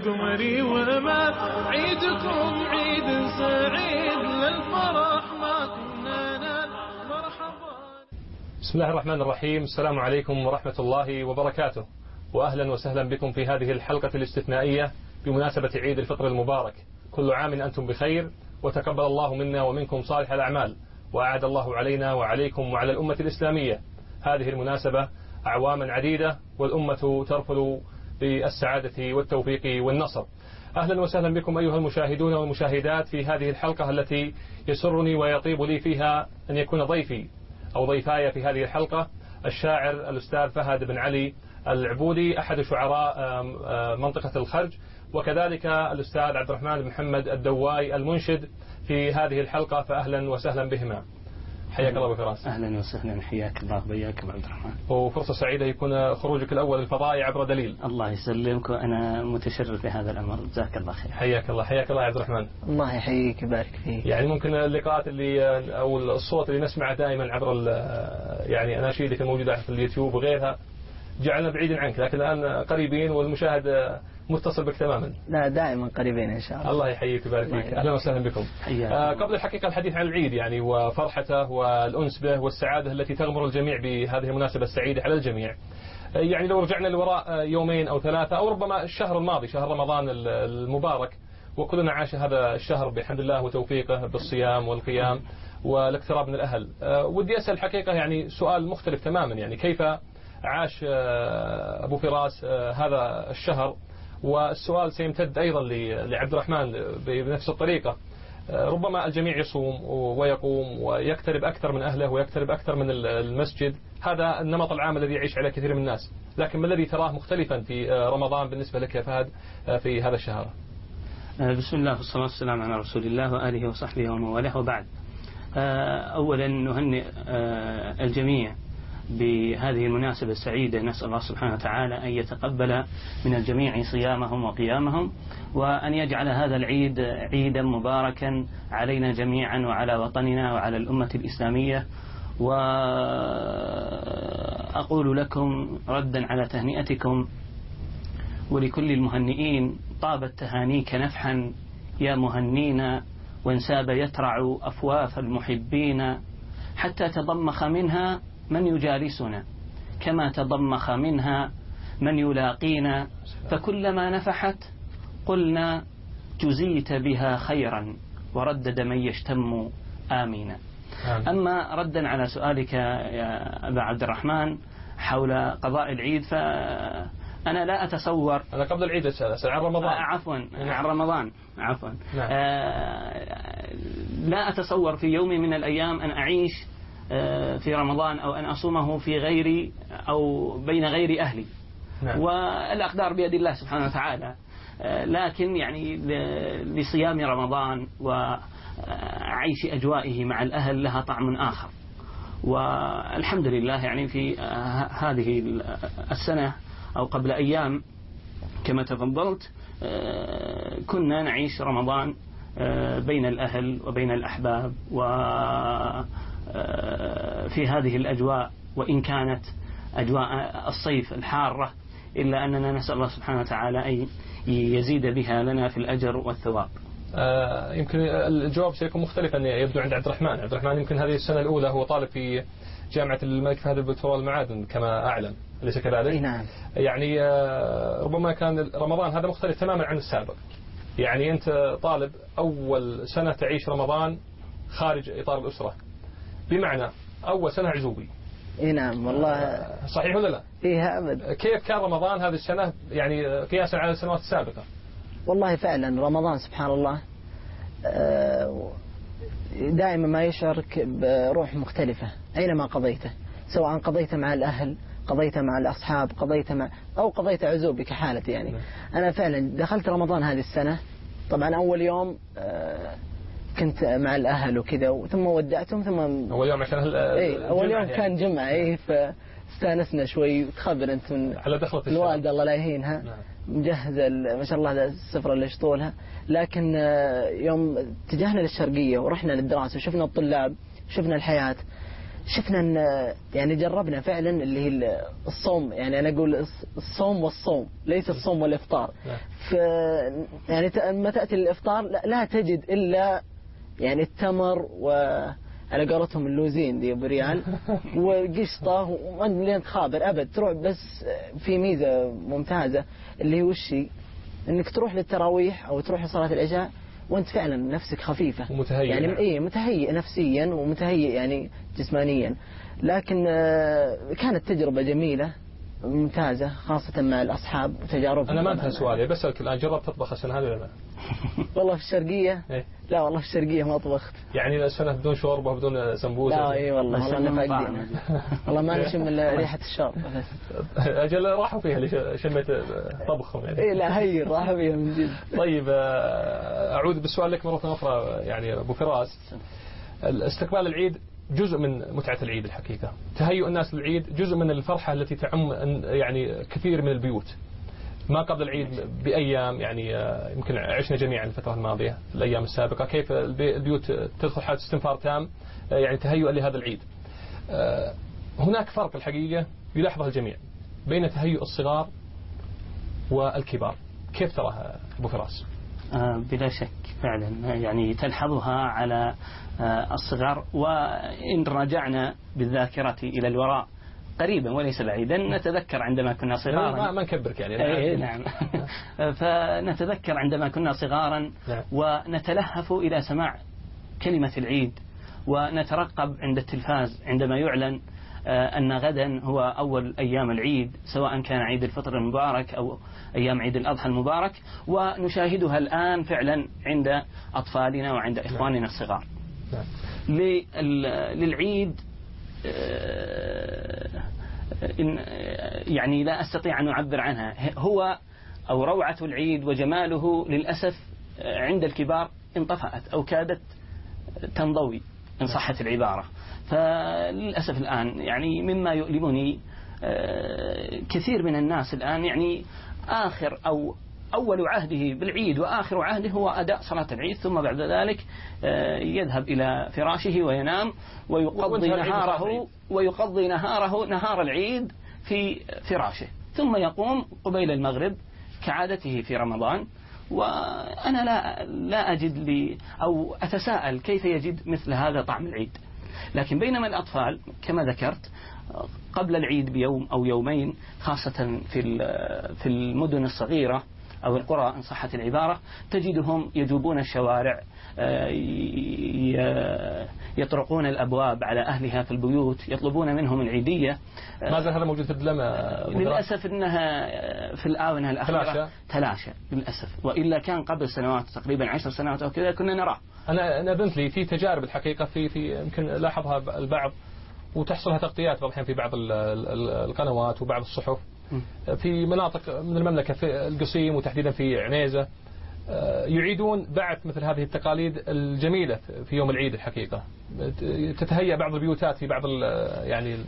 قمري وأمان. عيدكم عيد سعيد للفرح ما كنا نال. مرحبا. بسم الله الرحمن الرحيم. السلام عليكم ورحمة الله وبركاته، وأهلا وسهلا بكم في هذه الحلقة الاستثنائية بمناسبة عيد الفطر المبارك. كل عام أنتم بخير، وتقبل الله منا ومنكم صالح الأعمال، وأعد الله علينا وعليكم وعلى الأمة الإسلامية هذه المناسبة أعواما عديدة، والأمة ترفل بالسعادة والتوفيق والنصر. أهلا وسهلا بكم أيها المشاهدون والمشاهدات في هذه الحلقة التي يسرني ويطيب لي فيها أن يكون ضيفي أو ضيفاي في هذه الحلقة الشاعر الأستاذ فهد بن علي العبودي، أحد شعراء منطقة الخرج، وكذلك الأستاذ عبد الرحمن بن محمد الدواي المنشد في هذه الحلقة. فأهلا وسهلا بهما. حياك الله بفراس. أهلا وسهلا، حياك الله وبياك أبو عبد الرحمن. وفرصة سعيدة يكون خروجك الأول للفضاء عبر دليل. الله يسلمك، وأنا متشرف بهذا الأمر، جزاك الله خير. حياك الله، حياك الله يا عبد الرحمن. الله يحييك ويبارك فيك. يعني ممكن اللقاءات اللي أو الصوت اللي نسمعه دائما عبر يعني أناشيدك الموجودة في اليوتيوب وغيرها جعلنا بعيدا عنك، لكن الآن قريبين والمشاهد متصل بك تماما. لا، دائما قريبين إن شاء الله. الله يحييك ويبارك فيك. أهلا وسهلا بكم. قبل الحقيقة الحديث عن العيد يعني وفرحته والأنس به والسعادة التي تغمر الجميع بهذه المناسبة السعيدة على الجميع. يعني لو رجعنا لوراء يومين أو ثلاثة أو ربما الشهر الماضي، شهر رمضان المبارك، وكلنا عاش هذا الشهر بحمد الله وتوفيقه بالصيام والقيام والاقتراب من الأهل. ودي أسأل الحقيقة يعني سؤال مختلف تماما، يعني كيف عاش أبو فراس هذا الشهر؟ والسؤال سيمتد أيضا لعبد الرحمن بنفس الطريقة. ربما الجميع يصوم ويقوم ويقترب أكثر من أهله ويقترب أكثر من المسجد، هذا النمط العام الذي يعيش عليه كثير من الناس، لكن ما الذي تراه مختلفا في رمضان بالنسبة لك يا فهد في هذا الشهر؟ بسم الله والصلاة والسلام على رسول الله وآله وصحبه ومن والاه، وبعد. أولا نهنئ الجميع بهذه المناسبة السعيدة، نسأل الله سبحانه وتعالى أن يتقبل من الجميع صيامهم وقيامهم، وأن يجعل هذا العيد عيدا مباركا علينا جميعا وعلى وطننا وعلى الأمة الإسلامية. وأقول لكم ردا على تهنئتكم ولكل المهنئين: طابت تهانيك نفحا يا مهنينا، وانساب يترع أفواف المحبين، حتى تضمخ منها من يجالسنا، كما تضمخ منها من يلاقينا، فكلما نفحت قلنا جزيت بها خيرا، وردد من يشتم آمينا. أما ردا على سؤالك يا أبا عبد الرحمن حول قضاء العيد، فأنا لا أتصور. أنا قبل العيد أسأل عن رمضان. عفوا، عن رمضان، عفوا. لا أتصور في يوم من الأيام أن أعيش في رمضان أو أن أصومه في غيري أو بين غير أهلي. والأقدار بيد الله سبحانه وتعالى، لكن يعني لصيام رمضان وعيش أجوائه مع الأهل لها طعم آخر. والحمد لله يعني في هذه السنة أو قبل أيام كما تفضلت كنا نعيش رمضان بين الأهل وبين الأحباب في هذه الأجواء، وإن كانت أجواء الصيف الحارة، إلا أننا نسأل الله سبحانه وتعالى أن يزيد بها لنا في الأجر والثواب. يمكن الجواب سيكون مختلفا يبدو عند عبد الرحمن. عبد الرحمن يمكن هذه السنة الأولى هو طالب في جامعة الملك فهد البترول المعادن كما أعلم، أليس كذلك؟ نعم. يعني ربما كان رمضان هذا مختلف تماما عن السابق. يعني أنت طالب أول سنة تعيش رمضان خارج إطار الأسرة، بمعنى أول سنة عزوبي. نعم والله. صحيح ولا لا؟ فيها أبد. كيف كان رمضان هذه السنة يعني قياسا على السنوات السابقة؟ والله فعلا رمضان سبحان الله دائما ما يشعرك بروح مختلفة أينما قضيته، سواء قضيته مع الأهل، قضيته مع الأصحاب، قضيته عزوبي كحالتي يعني. أنا فعلا دخلت رمضان هذه السنة، طبعا أول يوم كنت مع الأهل وكذا، ثم ودعتهم، ثم أول يوم عشان أول يوم يعني. كان جمعة فاستانسنا شوي، وتخبر أنت من على دخلة الوالدة الله لا يهينها. نعم. مجهزة ما شاء الله السفرة اللي شطولها. لكن يوم اتجهنا للشرقية ورحنا للدراسة وشفنا الطلاب وشفنا الحياة، شفنا أن يعني جربنا فعلا اللي هي الصوم، يعني أنا أقول الصوم والصوم ليس الصوم والإفطار. يعني لما تأتي الإفطار لا تجد إلا يعني التمر على قولتهم اللوزين دي بريال وقشطة ومن خابر أبد تروح. بس في ميزة ممتازة اللي هي وشي إنك تروح للتراويح أو تروح لصلاة العشاء وأنت فعلا نفسك خفيفة ومتهيئ، يعني إيه متهيئ نفسيا ومتهيئ يعني جسمانيا. لكن كانت تجربة جميلة ممتازة خاصة مع الأصحاب وتجارب. أنا ما انتهى سؤالي، بسألك الآن جربت تطبخ السنة هذه ولا لا؟ والله في الشرقية إيه؟ لا والله في الشرقية ما طبخت. يعني السنة بدون شوربة بدون سمبوسة؟ لا اي والله نفقدين والله ما نشم الا ريحة الشوربة بس. أجل راحوا فيها اللي شميت طبخهم يعني. إيه لا هي راحوا فيها من جد. طيب أعود بالسؤال لك مرة أخرى يعني أبو فراس. استقبال العيد جزء من متعة العيد الحقيقة، تهيؤ الناس للعيد جزء من الفرحة التي تعم يعني كثير من البيوت. ما قبل العيد بأيام يعني يمكن عشنا جميعا الفترة الماضية الأيام السابقة كيف البيوت تدخل حالة استنفار تام يعني تهيؤا لهذا العيد. هناك فرق الحقيقة يلاحظه الجميع بين تهيؤ الصغار والكبار، كيف تراها أبو فراس؟ بلا شك فعلا يعني تلحظها على الصغار. وإن رجعنا بالذاكرة إلى الوراء قريبا وليس بعيدا نتذكر عندما كنا صغارا، ما نكبرك يعني. نعم. فنتذكر عندما كنا صغارا ونتلهف إلى سماع كلمة العيد ونترقب عند التلفاز عندما يعلن أن غدا هو أول أيام العيد، سواء كان عيد الفطر المبارك أو أيام عيد الأضحى المبارك، ونشاهدها الآن فعلا عند أطفالنا وعند إخواننا الصغار. للعيد يعني لا أستطيع أن أعبر عنها. هو أو روعة العيد وجماله للأسف عند الكبار انطفأت أو كادت تنضوي إن صحت العبارة. فللأسف الآن يعني مما يؤلمني كثير من الناس الآن يعني آخر أو أول عهده بالعيد وآخر عهده هو أداء صلاة العيد، ثم بعد ذلك يذهب إلى فراشه وينام ويقضي نهار العيد في فراشه، ثم يقوم قبيل المغرب كعادته في رمضان. وأنا لا أجد لي أو أتساءل كيف يجد مثل هذا طعم العيد. لكن بينما الأطفال كما ذكرت قبل العيد بيوم أو يومين، خاصة في المدن الصغيرة أو القرى إن صحت العبارة، تجدهم يجوبون الشوارع، يطرقون الأبواب على أهلها في البيوت، يطلبون منهم العيدية. ما زال هذا موجود في الدلمة للأسف إنها في الآونة الأخيرة تلاشى للأسف، وإلا كان قبل سنوات تقريبا 10 سنوات أو كذا كنا نراه. أنا أذنت لي في تجارب الحقيقة في يمكن لاحظها البعض وتحصلها تغطيات بعض الأحيان في بعض القنوات وبعض الصحف في مناطق من المملكة في القصيم وتحديدا في عنيزة، يعيدون بعث مثل هذه التقاليد الجميلة في يوم العيد الحقيقة. تتهيأ بعض البيوتات في بعض يعني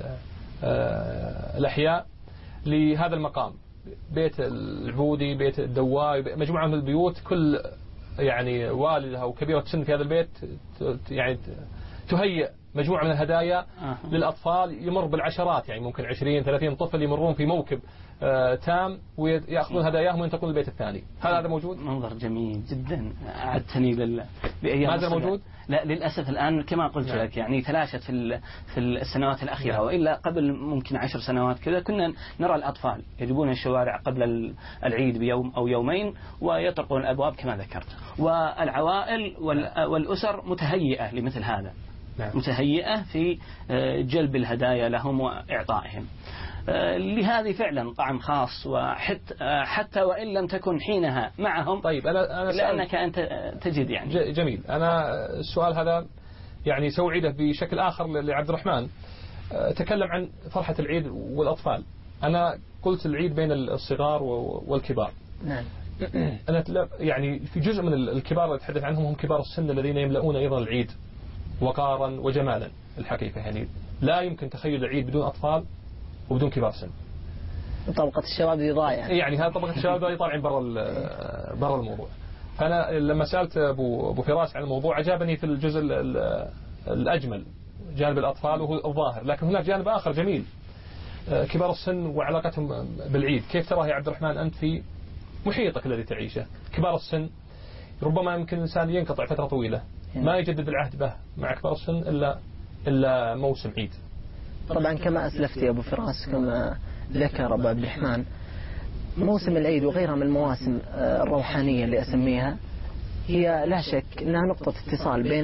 الأحياء لهذا المقام، بيت العبودي، بيت الدواي، مجموعة من البيوت، كل يعني والدة أو كبيرة سن في هذا البيت يعني تهيئ مجموعة من الهدايا للأطفال، يمر بالعشرات يعني ممكن 20-30 طفل يمرون في موكب تام ويأخذون هداياهم وينتقلون البيت الثاني. هل هذا موجود؟ منظر جميل جدا، أعدتني بأيام. هذا موجود؟ لا للأسف الآن كما قلت لك يعني تلاشت في السنوات الأخيرة. وإلا قبل ممكن 10 سنوات كذا كنا نرى الأطفال يجبون الشوارع قبل العيد بيوم أو يومين ويطرقون الأبواب كما ذكرت، والعوائل والأسر متهيئة لمثل هذا، متهيئة في جلب الهدايا لهم وإعطائهم. لهذه فعلا طعم خاص، وحتى وإن لم تكن حينها معهم. طيب أنا لأنك أنت تجد يعني جميل. أنا السؤال هذا يعني سأعيده بشكل آخر لعبد الرحمن. تكلم عن فرحة العيد والأطفال. أنا قلت العيد بين الصغار والكبار. نعم. أنا يعني في جزء من الكبار اللي أتحدث عنهم هم كبار السن الذين يملؤون أيضا العيد وقارا وجمالا الحقيقة. يعني لا يمكن تخيل العيد بدون أطفال وبدون كبار سن. طبقة الشباب دي ضايعة. يعني هذا طبقة الشباب ضايعة طالعين برا الموضوع. فأنا لما سألت أبو فراس عن الموضوع عجبني في الجزء الأجمل، جانب الأطفال وهو الظاهر، لكن هناك جانب آخر جميل، كبار السن وعلاقتهم بالعيد. كيف تراه يا عبد الرحمن أنت في محيطك الذي تعيشه؟ كبار السن ربما يمكن الإنسان ينقطع فترة طويلة ما يجدد العهد به مع كبار السن إلا موسم عيد. طبعا كما أسلفت يا أبو فراس، كما ذكر أبو عبد الرحمن، موسم العيد وغيرها من المواسم الروحانية اللي أسميها هي لا شك أنها نقطة اتصال بين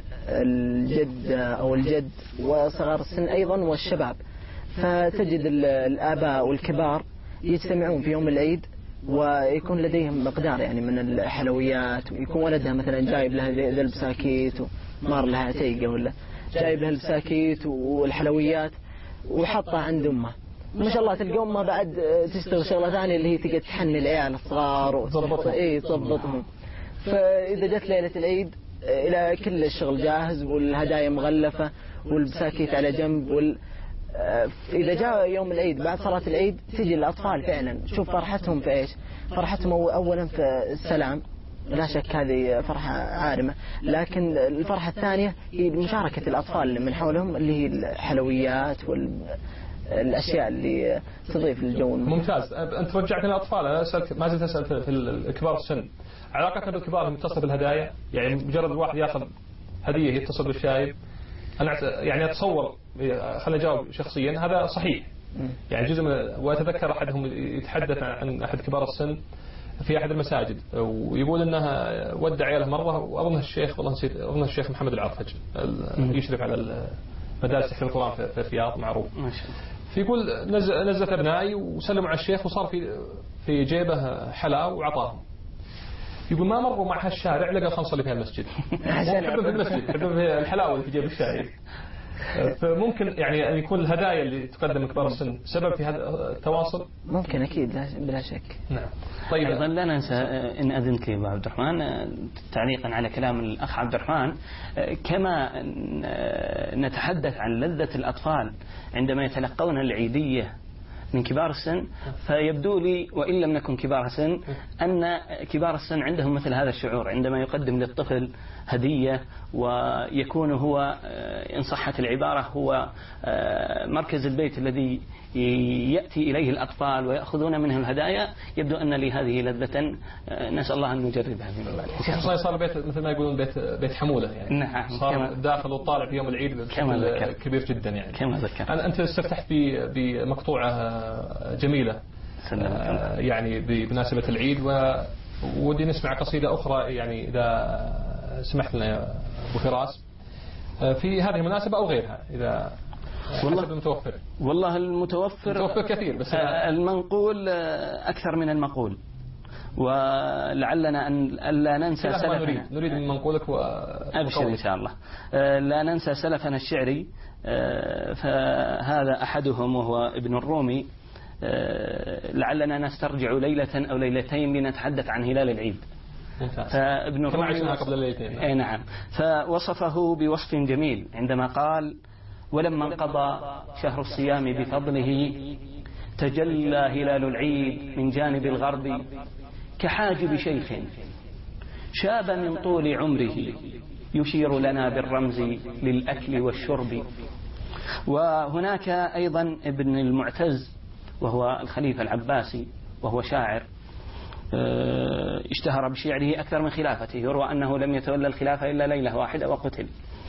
الجد أو الجد وصغار السن أيضا والشباب. فتجد الآباء والكبار يجتمعون في يوم العيد ويكون لديهم مقدار يعني من الحلويات، ويكون ولدها مثلا جايب لها ذا البساكيت ومار لها تيقة ولا جايب لها البساكيت والحلويات وحطها عند أمه. ما شاء الله تلقى أمه بعد تشتغل شغلة ثانية اللي هي تقعد تحني العيال الصغار وتضبطهم. فإذا جت ليلة العيد إلى كل الشغل جاهز والهدايا مغلفة والبساكيت على جنب إذا جاء يوم العيد بعد صلاة العيد تجي الأطفال فعلا شوف فرحتهم في إيش. فرحتهم أولا في السلام، لا شك هذه فرحة عارمة، لكن الفرحة الثانية هي مشاركة الأطفال من حولهم اللي هي الحلويات والأشياء اللي تضيف للجو. ممتاز. أنت رجعتني الأطفال، أنا أسألك ما زلت أسأل في كبار السن، علاقتنا بالكبار متصل بالهدايا، يعني مجرد الواحد يأخذ هدية يتصل بالشايب. أنا يعني أتصور، خليني أجاوب شخصيا، هذا صحيح يعني جزء وأتذكر أحدهم يتحدث عن أحد كبار السن في أحد المساجد ويقول أنها ودع عياله مرة، وأظنها الشيخ، والله نسيت، أظنها الشيخ محمد العرفج يشرف على مدارس تحفيظ القرآن في الرياض معروف. فيقول نزلت أبنائي وسلموا على الشيخ وصار في جيبه حلاوة وعطاهم. يقول ما مروا مع هالشارع لقى الخمسة اللي فيها المسجد. يحبون في المسجد، يحبون في الحلاوة اللي في جيب الشاي. فممكن يعني أن يكون الهدايا اللي تقدم من كبار السن سبب في هذا التواصل. ممكن أكيد بلا شك. نعم. طيب أيضا لا ننسى إن أذنك يا أبو عبد الرحمن تعليقا على كلام الأخ عبد الرحمن، كما نتحدث عن لذة الأطفال عندما يتلقون العيدية من كبار السن، فيبدو لي وإن لم نكن كبار السن أن كبار السن عندهم مثل هذا الشعور عندما يقدم للطفل هدية، ويكون هو إن صحت العبارة هو مركز البيت الذي يأتي إليه الأطفال ويأخذون منه الهدايا. يبدو أن لي هذه لذة نسأل الله أن نجربها من بعد. خصوصا صار بيت مثل ما يقولون بيت حمولة يعني. نعم. صار داخل وطالع في يوم العيد بشكل كبير جدا يعني. كما ذكر. أنت استفتحت بمقطوعة جميلة يعني بمناسبة العيد، ودي نسمع قصيدة أخرى يعني إذا سمحت لنا يا أبو فراس في هذه المناسبة أو غيرها إذا والله المتوفر. والله المتوفر كثير، بس المنقول أكثر من المقول، ولعلنا أن لا ننسى سلفنا. نريد من منقولك أبشر إن شاء الله. لا ننسى سلفنا الشعري، فهذا أحدهم وهو ابن الرومي. لعلنا نسترجع ليلة أو ليلتين لنتحدث عن هلال العيد. فابن كما عشنا قبل الليلتين. أي نعم. فوصفه بوصف جميل عندما قال: ولما انقضى شهر الصيام بفضله تجلى هلال العيد من جانب الغرب كحاجب شيخ شاب من طول عمره يشير لنا بالرمز للأكل والشرب. وهناك أيضا ابن المعتز وهو الخليفة العباسي وهو شاعر اشتهر بشعره أكثر من خلافته، يروى أنه لم يتولى الخلافة إلا ليلة واحدة وقتل.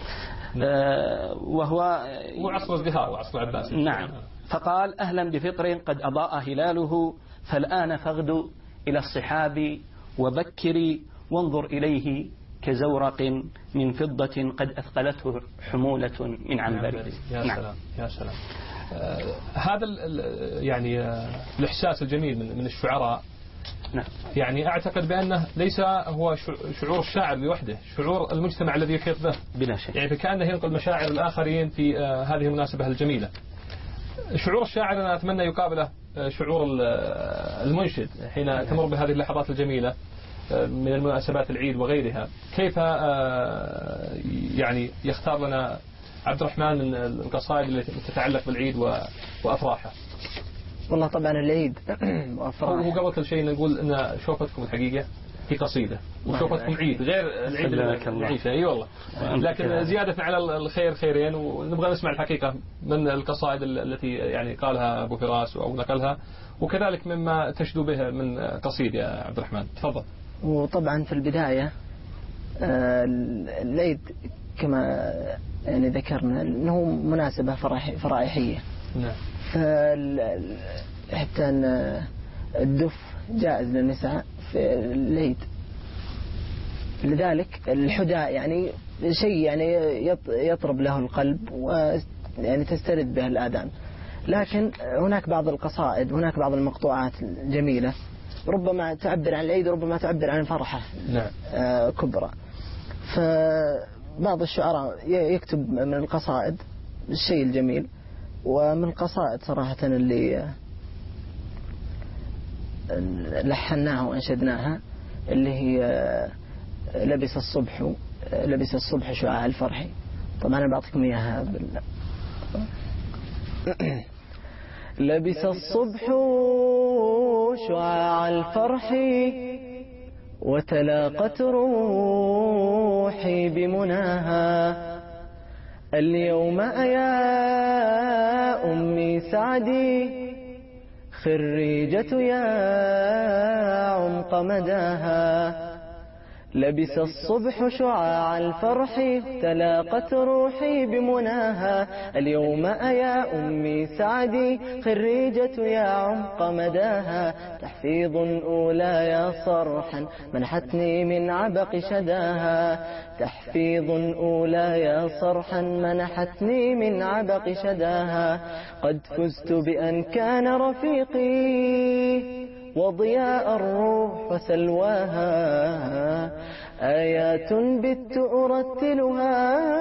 وهو عصر ازدهار وعصر العباسي. نعم. فقال: أهلا بفطر قد أضاء هلاله، فالآن فاغدوا إلى الصحاب وبكري وانظر إليه كزورق من فضة قد أثقلته حمولة من عنبر. يا سلام يا سلام. هذا يعني الإحساس الجميل من الشعراء. نعم. يعني أعتقد بأنه ليس هو شعور الشاعر لوحده، شعور المجتمع الذي يحيط به بلا شك. يعني فكأنه ينقل مشاعر الآخرين في هذه المناسبة الجميلة. شعور الشاعر أنا أتمنى يقابله شعور المنشد حين تمر بهذه اللحظات الجميلة من المناسبات العيد وغيرها. كيف يعني يختار لنا عبد الرحمن من القصائد التي تتعلق بالعيد وأفراحه؟ والله طبعا العيد وأفراحه. وقبل كل شيء نقول أن شوفتكم الحقيقة في قصيدة وسوف تكون عيد غير العيد اللي نعيشه. اي والله. لكن زيادة على الخير خيرين، ونبغى نسمع الحقيقة من القصائد التي يعني قالها أبو فراس أو نقلها، وكذلك مما تشدو به من قصيد يا عبد الرحمن. تفضل. وطبعا في البداية العيد كما يعني ذكرنا أنه مناسبة فرائحية. نعم. حتى أن الدف جائز للنساء في العيد، لذلك الحداء يعني شيء يعني يطرب له القلب ويعني تسترد به الآذان. لكن هناك بعض القصائد، هناك بعض المقطوعات الجميلة ربما تعبر عن العيد، ربما تعبر عن فرحة نعم. كبرى. فبعض الشعراء يكتب من القصائد الشيء الجميل، ومن القصائد صراحة اللي لحناها وأنشدناها اللي هي لبس الصبح شعاع الفرح. طبعا أنا بعطيكم إياها لبس الصبح شعاع الفرح وتلاقت روحي بمناها، اليوم أيا أمي سعدي خريجة يا عمق مداها، لبس الصبح شعاع الفرح تلاقت روحي بمناها، اليوم أيا أمي سعدي خريجة يا عمق مداها، تحفيظ أولى يا صرحا منحتني من عبق شداها، تحفيظ أولى يا صرحا منحتني من عبق شداها، قد فزت بأن كان رفيقي وضياء الروح وسلواها، آيات بت أرتلها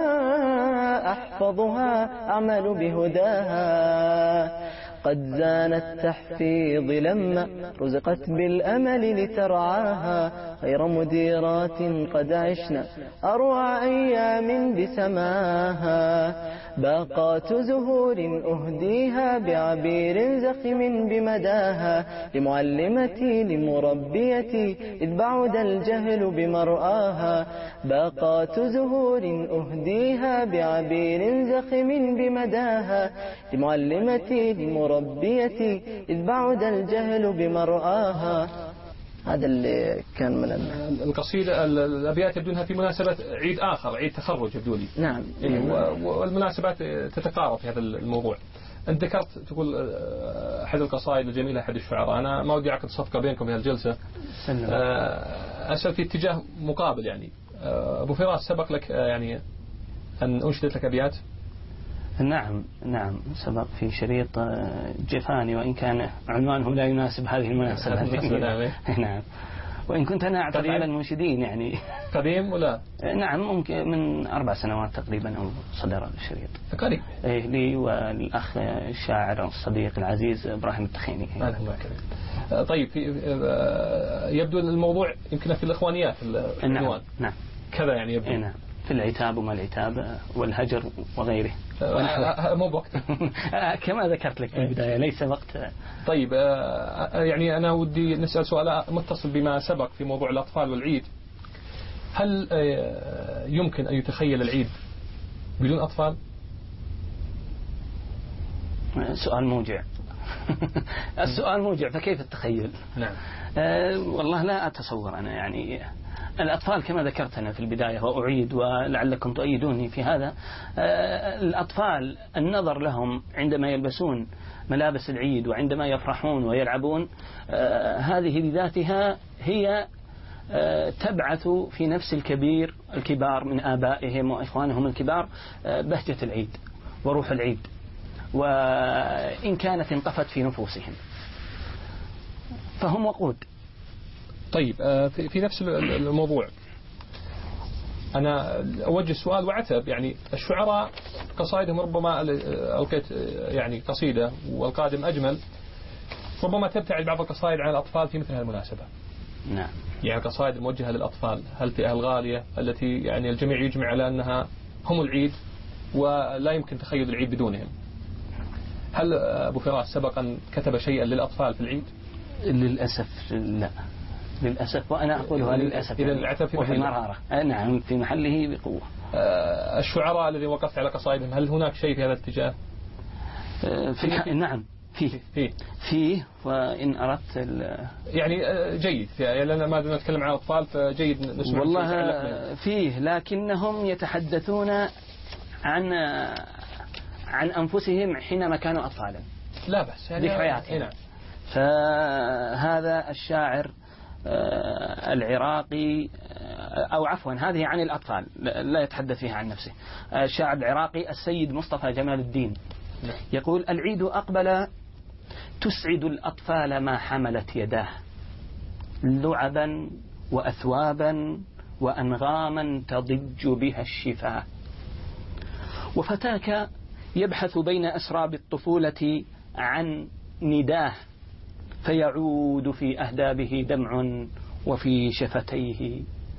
أحفظها أعمل بهداها، قد زان التحفيظ لما رزقت بالأمل لترعاها، غير مديرات قد عشنا أروع أيام بسماها، باقات زهور أهديها بعبير زخم بمداها، لمعلمتي لمربيتي إذ بعد الجهل بمرآها، باقات زهور أهديها بعبير زخم بمداها، لمعلمتي لمربيتي إذ بعد الجهل بمرآها. هذا اللي كان من القصيدة. الأبيات يبدو أنها في مناسبة عيد آخر، عيد تخرج يبدو لي. نعم. والمناسبات تتقارب في هذا الموضوع. أنت ذكرت تقول أحد القصائد الجميلة أحد الشعراء، أنا ما ودي أعقد صفقة بينكم في هالجلسة، أسأل في اتجاه مقابل. يعني أبو فراس سبق لك يعني أن أنشدت لك أبيات؟ نعم سبق في شريط جفاني، وإن كان عنوانه لا يناسب هذه المناسبة. نعم. وإن كنت أنا أعترض على المنشدين يعني. قديم ولا؟ نعم، ممكن من 4 سنوات تقريبا أو صدر الشريط. قريب. لي والأخ الشاعر الصديق العزيز إبراهيم التخيني. طيب يبدو الموضوع يمكن في الإخوانيات العنوان. نعم. كذا يعني يبدو. نعم. في العتاب وما العتاب والهجر وغيره. مو بوقت. كما ذكرت لك في البداية ليس وقت. طيب يعني أنا ودي نسأل سؤال متصل بما سبق في موضوع الأطفال والعيد. هل يمكن أن يتخيل العيد بدون أطفال؟ سؤال موجع. السؤال موجع، فكيف التخيل؟ نعم. والله لا أتصور أنا يعني الأطفال كما ذكرت أنا في البداية وأعيد ولعلكم تؤيدوني في هذا. الأطفال النظر لهم عندما يلبسون ملابس العيد وعندما يفرحون ويلعبون، هذه بذاتها هي تبعث في نفس الكبار من آبائهم وإخوانهم الكبار بهجة العيد وروح العيد، وإن كانت انطفت في نفوسهم فهم وقود. طيب في نفس الموضوع أنا أوجه سؤال وعتب. يعني الشعراء قصائدهم ربما ألقيت يعني قصيدة والقادم أجمل، ربما تبتعد بعض القصائد عن الأطفال في مثل هذه المناسبة. نعم. يعني قصائد موجهة للأطفال، هالفئة الغالية التي يعني الجميع يجمع على أنها هم العيد ولا يمكن تخيل العيد بدونهم. هل أبو فراس سبق أن كتب شيئا للأطفال في العيد؟ للأسف لا. للأسف، وأنا أقولها للأسف إذا يعني. العتاب في وفي محله. مرارة. نعم في محله بقوة. الشعراء الذين وقفت على قصائدهم، هل هناك شيء في هذا الاتجاه؟ نعم فيه وإن أردت يعني جيد، لأن ما نتكلم عن أطفال فجيد نسمع. والله فيه، لكنهم يتحدثون عن أنفسهم حينما كانوا أطفالا. لا بس يعني ذكرياتهم. فهذا الشاعر العراقي، أو عفوا هذه عن الأطفال لا يتحدث فيها عن نفسه. الشاعر العراقي السيد مصطفى جمال الدين يقول: العيد أقبل تسعد الأطفال ما حملت يداه، لعبا وأثوابا وأنغاما تضج بها الشفاه، وفتاك يبحث بين أسراب الطفولة عن نداه، فيعود في أهدابه دمع وفي شفتيه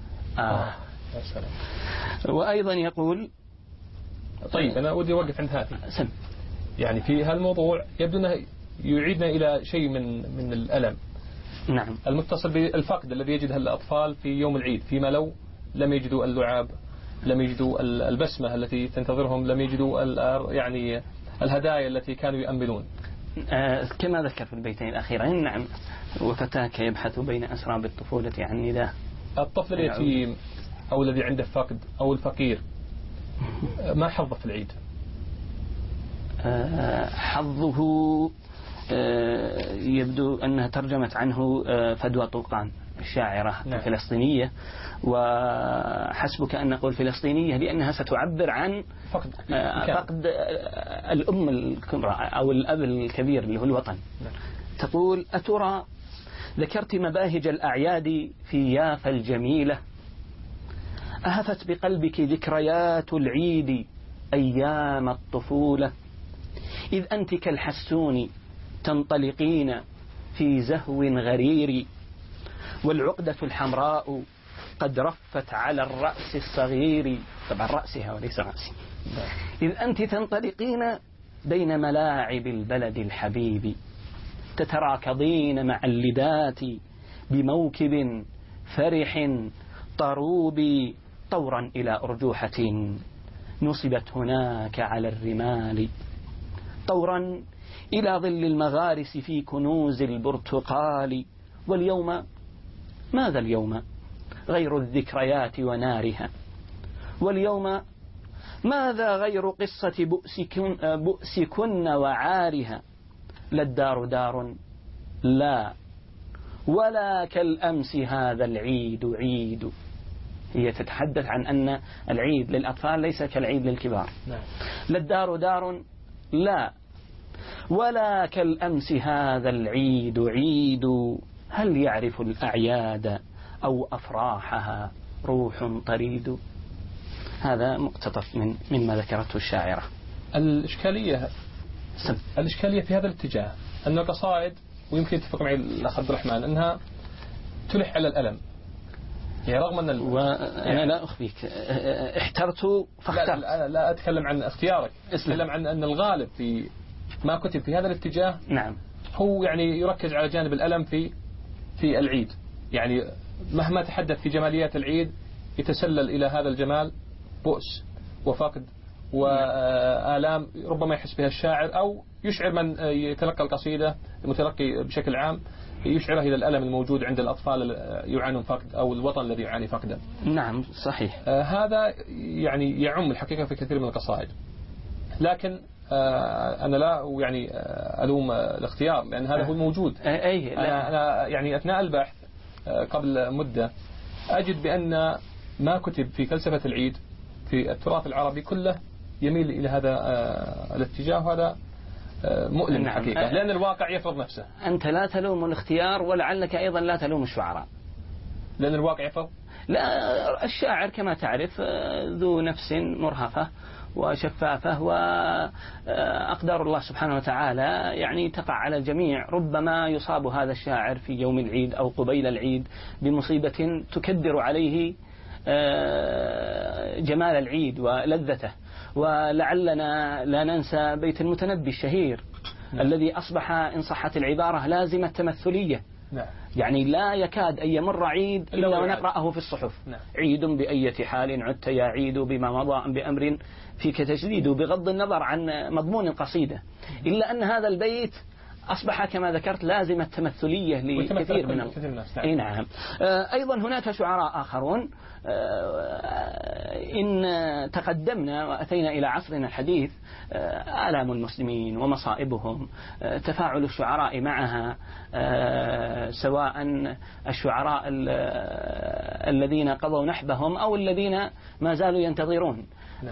وأيضا يقول. طيب أنا ودي أوقف عند هذه. سم. يعني في هالموضوع يبدو أنه يعيدنا إلى شيء من الألم. نعم. المتصل بالفقد الذي يجده الأطفال في يوم العيد، فيما لو لم يجدوا اللعاب، لم يجدوا البسمة التي تنتظرهم، لم يجدوا يعني الهدايا التي كانوا يأملون. كما ذكر في البيتين الأخيرين. نعم. وفتاك يبحث بين أسراب الطفولة عن نداه. الطفل اليتيم أو الذي عنده فقد أو الفقير ما حظه في العيد؟ حظه يبدو أنها ترجمت عنه فدوى طوقان الشاعرة الفلسطينية، وحسبك أن نقول فلسطينية لأنها ستعبر عن فقد الأم الكبرى أو الأب الكبير اللي هو الوطن. تقول: أترى ذكرت مباهج الأعياد في يافا الجميلة، أهفت بقلبك ذكريات العيد أيام الطفولة، إذ أنت كالحسون تنطلقين في زهو غرير، والعقدة الحمراء قد رفت على الرأس الصغير، طبعا رأسها وليس رأسي، إذ أنت تنطلقين بين ملاعب البلد الحبيب، تتراكضين مع اللدات بموكب فرح طروب، طورا إلى أرجوحة نصبت هناك على الرمال، طورا إلى ظل المغارس في كنوز البرتقال، واليوم ماذا اليوم غير الذكريات ونارها، واليوم ماذا غير قصة بؤسكن وعارها، لا الدار دار لا، ولا كالأمس هذا العيد عيد. هي تتحدث عن أن العيد للأطفال ليس كالعيد للكبار. لا الدار دار لا، ولا كالأمس هذا العيد عيد، هل يعرف الأعياد أو أفراحها روح طريد. هذا مقتطف مما ذكرته الشاعرة. الإشكالية في هذا الاتجاه أن القصائد، ويمكن يتفق معي الأخ عبد الرحمن، أنها تلح على الألم، يعني رغم أن أنا لا أخفيك احترت فاخترت. لا أتكلم عن اختيارك، أتكلم عن أن الغالب في ما كتب في هذا الاتجاه نعم هو يعني يركز على جانب الألم في العيد، يعني مهما تحدث في جماليات العيد يتسلل إلى هذا الجمال بؤس وفقد وآلام ربما يحس بها الشاعر، أو يشعر من يتلقى القصيدة المتلقي بشكل عام، يشعره إلى الألم الموجود عند الأطفال يعانون فقد أو الوطن الذي يعاني فقدا. نعم صحيح. هذا يعني يعم الحقيقة في كثير من القصائد، لكن أنا لا يعني ألوم الاختيار لأن هذا هو الموجود. أنا يعني أثناء البحث قبل مدة أجد بأن ما كتب في فلسفة العيد في التراث العربي كله يميل إلى هذا الاتجاه، وهذا مؤلم حقيقة، لأن الواقع يفرض نفسه. أنت لا تلوم الاختيار، ولعلك أيضا لا تلوم الشعراء، لأن الواقع يفرض. لا، الشاعر كما تعرف ذو نفس مرهفة وشفافة، وأقدار الله سبحانه وتعالى يعني تقع على الجميع. ربما يصاب هذا الشاعر في يوم العيد أو قبيل العيد بمصيبة تكدر عليه جمال العيد ولذته. ولعلنا لا ننسى بيت المتنبي الشهير الذي أصبح إن صحت العبارة لازمة تمثلية نعم. يعني لا يكاد أن يمر عيد إلا ونقرأه في الصحف. نعم. عيد بأية حال عدت يا عيد بما مضى بأمر فيك تجديد، بغض النظر عن مضمون القصيدة، إلا أن هذا البيت أصبح كما ذكرت لازمة تمثلية لكثير من الناس. نعم. أيضا هناك شعراء آخرون إن تقدمنا وأتينا إلى عصرنا الحديث آلام المسلمين ومصائبهم، تفاعل الشعراء معها، سواء الشعراء الذين قضوا نحبهم أو الذين ما زالوا ينتظرون.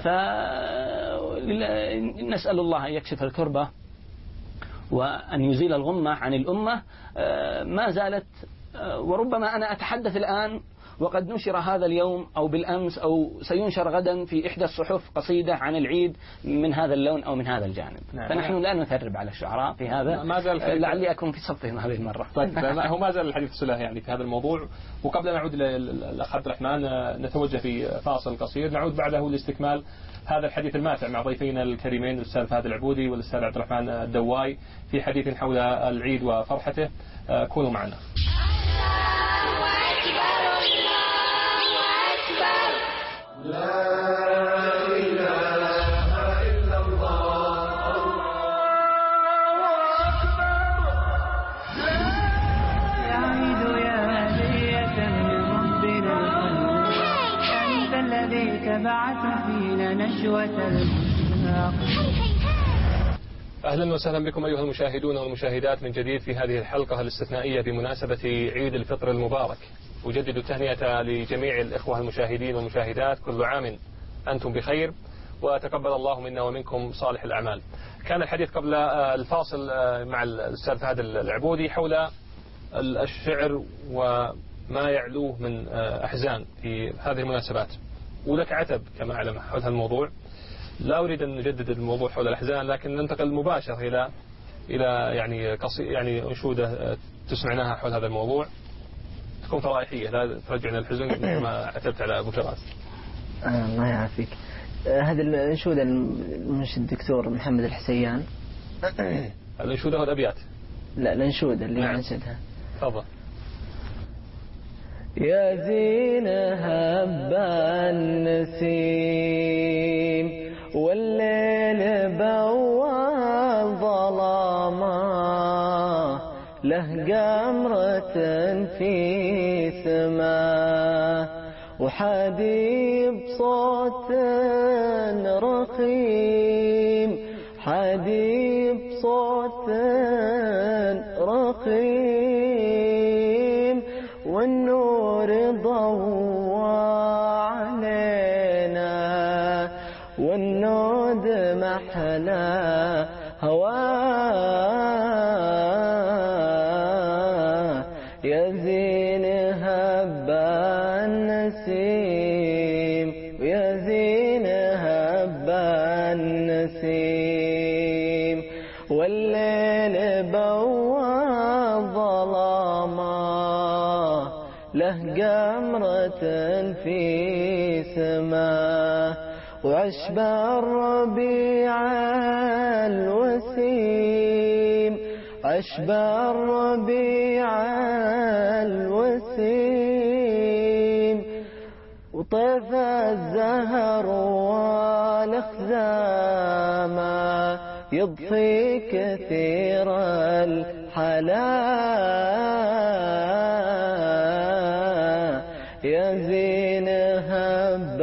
فنسأل الله أن يكشف الكربة وأن يزيل الغمة عن الأمة. ما زالت، وربما أنا أتحدث الآن وقد نشر هذا اليوم أو بالأمس أو سينشر غدا في إحدى الصحف قصيدة عن العيد من هذا اللون أو من هذا الجانب. فنحن لا نثرب على الشعراء في هذا، لعلي أكون في صفهم هذه المرة. طيب هو ما زال الحديث صلة يعني في هذا الموضوع. وقبل أن نعود للأخ عبد الرحمن نتوجه في فاصل قصير، نعود بعده لاستكمال هذا الحديث الماتع مع ضيفينا الكريمين الأستاذ فهد العبودي والأستاذ عبد الرحمن الدواي في حديث حول العيد وفرحته. كونوا معنا. بعث فينا نشوة المشتاق. أهلا وسهلا بكم أيها المشاهدون والمشاهدات من جديد في هذه الحلقة الاستثنائية بمناسبة عيد الفطر المبارك. أجدد التهنئة لجميع الإخوة المشاهدين والمشاهدات، كل عام أنتم بخير وتقبل الله منا ومنكم صالح الأعمال. كان الحديث قبل الفاصل مع الأستاذ فهد العبودي حول الشعر وما يعلوه من أحزان في هذه المناسبات، ولك عتب كما أعلم حول هذا الموضوع. لا أريد أن نجدد الموضوع حول الأحزان، لكن ننتقل مباشرة إلى يعني أنشودة تسمعناها حول هذا الموضوع تكون فرائحية، لا ترجعنا الحزن كما عتبت على أبو فراس. الله يعافيك. هذه الأنشودة المنشد الدكتور محمد الحسيان. الأنشودة هو الأبيات؟ لا الأنشودة اللي أنشدها. تفضل. يا زين هب النسيم والليل بوى ظلاما، له قمرة في سماه وحديب صوت رقيم، حديب صوت رقيم، والنور ضوى علينا والنود محلى هواه، يا زين هب النسيم ويا زين هب النسيم والليل بوى ظلاما، له قمرة في سماه وعشب الربيع الوسيم، عشب الربيع الوسيم، وطيف الزهر والخزامة يضفي كثير الحلا، يا زين هب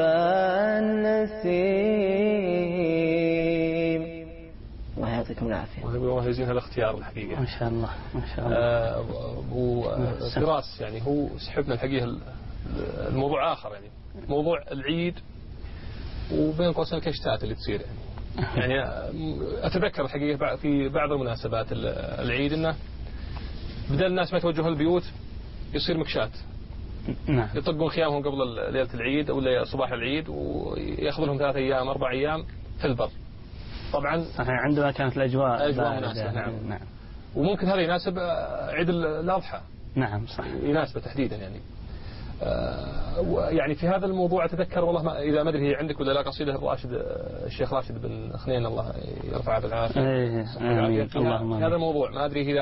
النسيم. الله يعطيكم العافية. والله يزين هالاختيار الحقيقة. ما شاء الله ما شاء الله. وفراس يعني هو سحبنا الحقيقة الموضوع آخر، يعني موضوع العيد وبين قوسين الكشتات اللي تصير يعني أتذكر الحقيقة في بعض المناسبات العيد إنه بدل الناس ما يتوجهوا البيوت يصير مكشات. نعم. يطقون خيامهم قبل ليلة العيد أو صباح العيد ويأخذ لهم 3 أيام 4 أيام في البر. طبعا عندما كانت الأجواء مناسبة. نعم. وممكن هذا يناسب عيد الأضحى. نعم صح. يناسبه تحديدا يعني. يعني في هذا الموضوع أتذكر والله إذا ما أدري هي عندك ولا لا قصيدة الشيخ راشد بن خنين الله يرفعه بالعافية. آمين. هذا الموضوع ما أدري إذا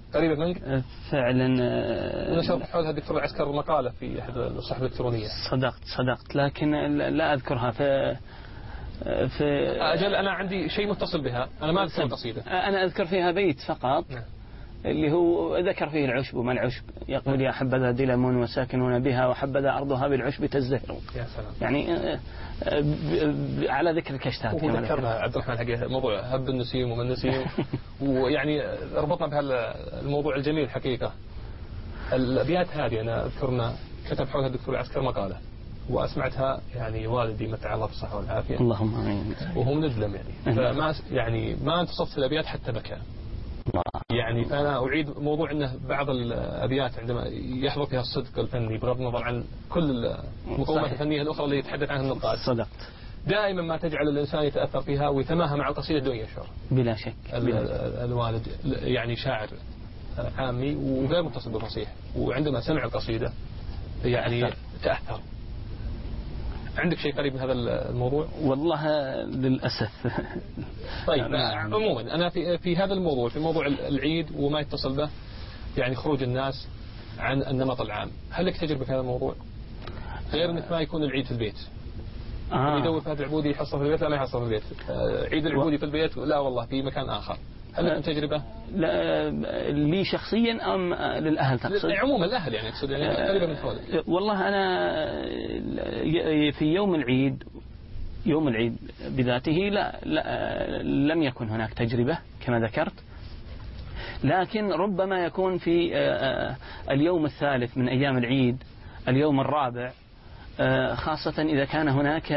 قريبة منك؟ فعلا. نشرت حولها الدكتور العسكر مقالة في أحد الصحف الإلكترونية. صدقت لكن لا أذكرها في أجل أنا عندي شيء متصل بها، أنا ما أذكر القصيدة. أنا أذكر فيها بيت فقط اللي هو ذكر فيه العشب وما العشب، يقول يا حبذا دلم وساكنون بها وحبذا أرضها بالعشب تزدهر. يا سلام. يعني على ذكر الكشتات. وذكرنا عبد الرحمن حقيقة موضوع هب النسيم ومن النسيم ويعني ربطنا بهالموضوع الجميل حقيقة. الأبيات هذه أنا أذكرنا كتب حولها الدكتور العسكر مقالة وأسمعتها يعني والدي متى الله بالصحة والعافية اللهم آمين وهو مندلم يعني ما انتصفت الأبيات حتى بكى. يعني فأنا أعيد موضوع أنه بعض الأبيات عندما يحضر فيها الصدق الفني بغض النظر عن كل المقومات الفنية الأخرى اللي يتحدث عنها النقاد، صدقت، دائما ما تجعل الإنسان يتأثر فيها ويتماهى مع القصيدة دون يشعر. بلا شك. الوالد يعني شاعر عامي وغير متصل بالفصيح، وعندما سمع القصيدة يعني تأثر. عندك شيء قريب من هذا الموضوع؟ والله للأسف. طيب عموما أنا في هذا الموضوع، في موضوع العيد وما يتصل به، يعني خروج الناس عن النمط العام، هل لك تجربة في هذا الموضوع؟ غير أنك ما يكون العيد في البيت. يدور فهد العبودي يحصل في البيت، لا ما يحصل في البيت. عيد العبودي في البيت لا والله في مكان آخر. هل لك تجربة؟ لا لي شخصيا أم للأهل تقصد؟ عموما الأهل يعني تقصد يعني قريبة من حولك. والله أنا في يوم العيد بذاته لا لم يكن هناك تجربة كما ذكرت، لكن ربما يكون في اليوم الثالث من أيام العيد، اليوم الرابع، خاصة إذا كان هناك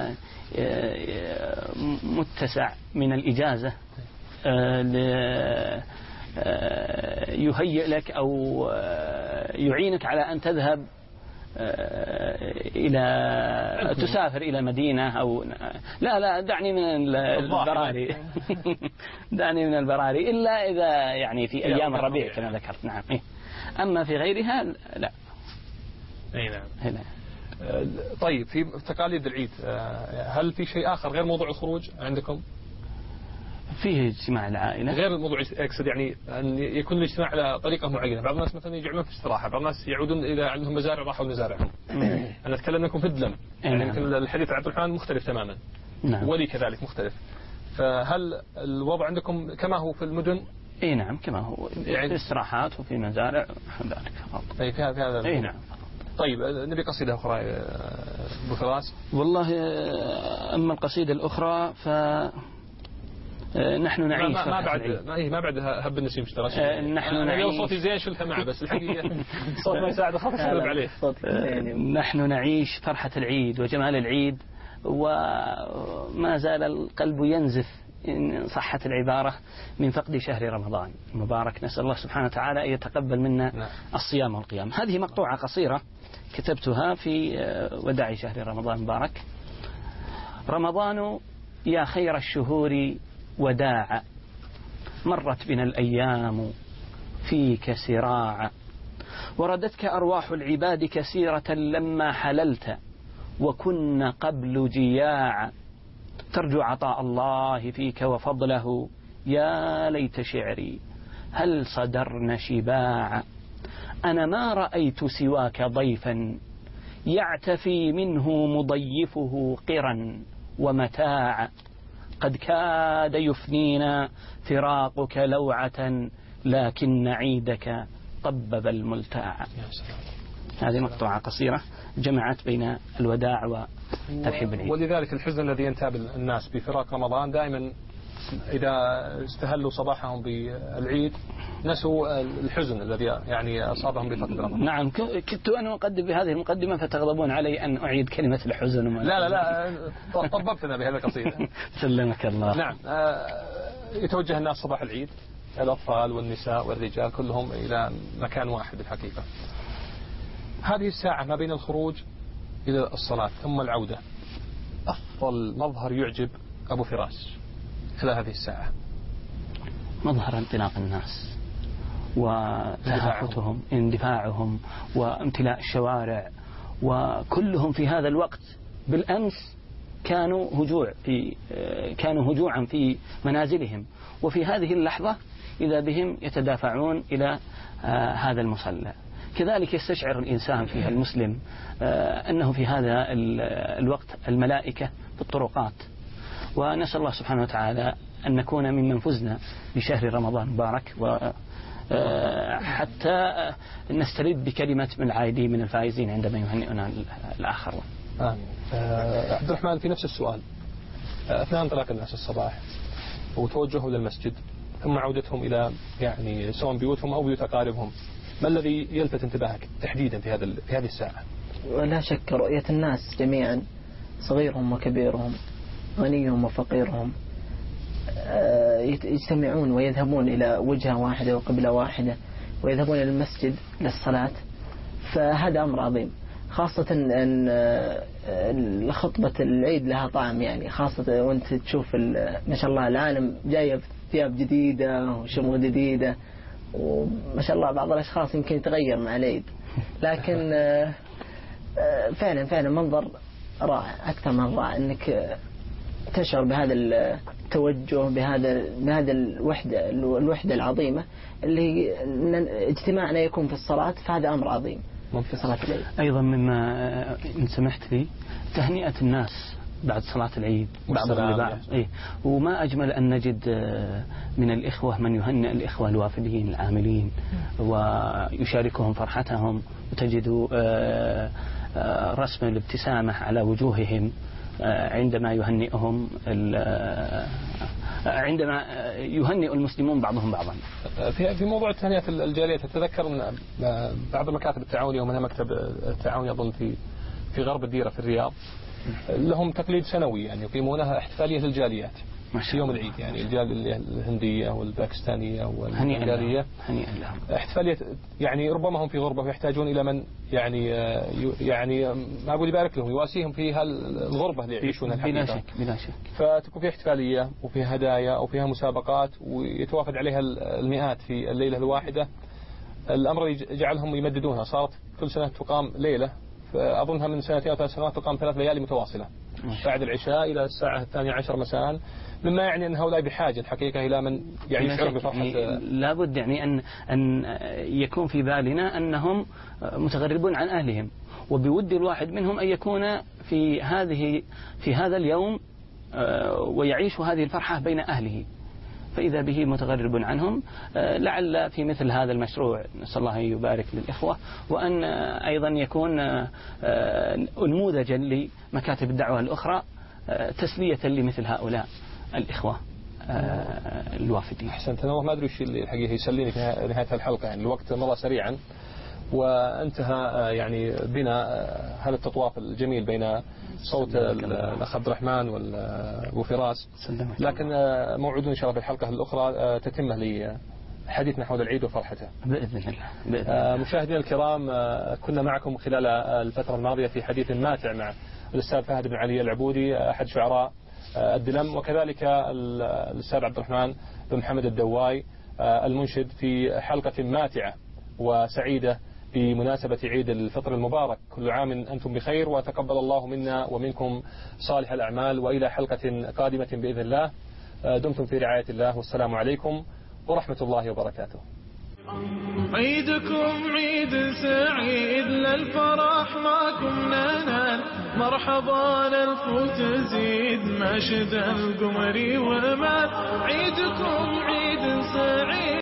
متسع من الإجازة يهيئ لك أو يعينك على أن تذهب تسافر إلى مدينة أو لا دعني من البراري دعني من البراري إلا إذا يعني في أيام الربيع كما ذكرت. نعم. أما في غيرها لا. أي نعم. طيب في تقاليد العيد هل في شيء آخر غير موضوع الخروج عندكم؟ فيه اجتماع العائلة غير الموضوع، أقصد يعني أن يكون الاجتماع على طريقة معينة. بعض الناس مثلا يجعلون في استراحة، بعض الناس يعودون إذا عندهم مزارع راحوا لمزارعهم. أنا أتكلم لكم في الدلم يعني يمكن الحديث عن عبد الرحمن مختلف تماما. نعم. ولي كذلك مختلف. فهل الوضع عندكم كما هو في المدن؟ اي نعم كما هو يعني في استراحات وفي مزارع ذلك فقط. أي في هذا. اي نعم. طيب نبي قصيدة أخرى أبو فراس. والله أما القصيدة الأخرى نحن نعيش ما بعد هب النسيم اشتراك. نحن نعيش صوتي زين شلتها معه بس الحقيقة صوت ما يساعد خاف أشرب عليه. نحن نعيش فرحة العيد وجمال العيد وما زال القلب ينزف إن صحت العبارة من فقد شهر رمضان المبارك. نسأل الله سبحانه وتعالى أن يتقبل منا الصيام والقيام. هذه مقطوعة قصيرة كتبتها في وداع شهر رمضان المبارك. رمضان يا خير الشهور وداع، مرت بنا الأيام فيك سراعا، وردتك أرواح العباد كثيرة لما حللت، وكن قبل جياعا، ترجو عطاء الله فيك وفضله، يا ليت شعري هل صدرن شباعا، أنا ما رأيت سواك ضيفا يعتفي منه مضيفه قرا ومتاعا، قد كاد يفنينا فراقك لوعة، لكن عيدك طبب الملتاع. هذه مقطوعة قصيرة جمعت بين الوداع وترحيب العيد. ولذلك الحزن الذي ينتاب الناس بفراق رمضان دائما إذا استهلوا صباحهم بالعيد نسوا الحزن الذي يعني أصابهم بفقد رمضان. نعم. كنت أنا أقدم بهذه المقدمة فتغضبون علي أن أعيد كلمة الحزن. لا طببتنا بهذا القصيدة. سلمك الله. نعم. يتوجه الناس صباح العيد، الأطفال والنساء والرجال كلهم إلى مكان واحد الحقيقة. هذه الساعة ما بين الخروج إلى الصلاة ثم العودة أفضل مظهر يعجب أبو فراس خلال هذه الساعة. مظهر انطلاق الناس وتهافتهم، اندفاعهم وامتلاء الشوارع، وكلهم في هذا الوقت. بالأمس كانوا هجوعا في منازلهم، وفي هذه اللحظة إذا بهم يتدافعون إلى هذا المصلى. كذلك يستشعر الإنسان فيها المسلم أنه في هذا الوقت الملائكة في الطرقات. ونسأل الله سبحانه وتعالى أن نكون ممن فزنا بشهر رمضان المبارك، حتى نسترد بكلمة من العائدين من الفائزين عندما يهنئنا الآخرون. عبد الرحمن، في نفس السؤال، أثناء انطلاق الناس الصباح وتوجههم للمسجد ثم عودتهم إلى يعني سواء بيوتهم أو بيوت أقاربهم، ما الذي يلفت انتباهك تحديدا في هذه الساعة؟ ولا شك رؤية الناس جميعا، صغيرهم وكبيرهم، غنيهم وفقيرهم، يجتمعون ويذهبون إلى وجهة واحدة وقبلة واحدة ويذهبون إلى المسجد للصلاة، فهذا أمر عظيم. خاصة أن خطبة العيد لها طعم، يعني خاصة وأنت تشوف ما شاء الله العالم جاية بثياب جديدة وشموع جديدة، وما شاء الله بعض الأشخاص يمكن يتغير مع العيد، لكن فعلا منظر رائع أكثر من رائع، أنك تشعر بهذا التوجه، بهذا الوحدة العظيمة اللي اجتماعنا يكون في الصلاة، فهذا أمر عظيم في صلاة العيد. أيضا مما إن سمحت لي، تهنئة الناس بعد صلاة العيد بعضهم لبعض، وما أجمل أن نجد من الإخوة من يهنئ الإخوة الوافدين العاملين ويشاركهم فرحتهم، وتجد رسم الابتسامة على وجوههم عندما عندما يهنئ المسلمون بعضهم بعضا. في موضوع التهنئة الجالية، تتذكر من بعض المكاتب التعاونية ومنها مكتب التعاون يظن في غرب الديرة في الرياض، لهم تقليد سنوي يعني يقيمونها احتفالية للجاليات في يوم العيد، يعني الجالية الهندية والباكستانية والبنغالية، احتفالية يعني ربما هم في غربة ويحتاجون إلى من يعني ما أقول يبارك لهم، يواسيهم في الغربة اللي يعيشون الحقيقة. بلا شك. فتكون في احتفالية وفيها هدايا وفيها مسابقات ويتوافد عليها المئات في الليلة الواحدة. الأمر جعلهم يمددونها، صارت كل سنة تقام ليلة، أظنها من 2 أو 3 سنوات تقام 3 ليالي متواصلة بعد العشاء إلى الساعة 12 مساء، مما يعني أن هؤلاء بحاجة الحقيقة إلى من يعني يشعر بفرحة. لابد يعني أن يكون في بالنا أنهم متغربون عن أهلهم، وبود الواحد منهم أن يكون في هذا اليوم ويعيش هذه الفرحة بين أهله، فإذا به متغرب عنهم. لعل في مثل هذا المشروع نسأل الله أن يبارك للإخوة، وأن أيضا يكون نموذجا لمكاتب الدعوة الأخرى تسلية لمثل هؤلاء الإخوة الوافدين. أحسنت. أنا ما أدري وش اللي الحقيقة يسليني في نهاية الحلقة، يعني الوقت مر سريعا وانتهى يعني بنا هذا التطواف الجميل بين صوت الأخ عبد الرحمن وفراس، لكن موعدون إن شاء الله في الحلقة الأخرى تتمه لحديثنا حول العيد وفرحته بإذن الله. مشاهدينا الكرام، كنا معكم خلال الفترة الماضية في حديث ماتع مع الأستاذ فهد بن علي العبودي أحد شعراء الدلم، وكذلك الأستاذ عبد الرحمن بن محمد الدواي المنشد، في حلقة ماتعة وسعيدة بمناسبة عيد الفطر المبارك. كل عام أنتم بخير، وتقبل الله منا ومنكم صالح الأعمال، وإلى حلقة قادمة بإذن الله. دمتم في رعاية الله، والسلام عليكم ورحمة الله وبركاته. عيدكم عيد سعيد، للفرح معكم ننال، مرحبا الف تزيد مشد القمر ومال. عيدكم عيد سعيد.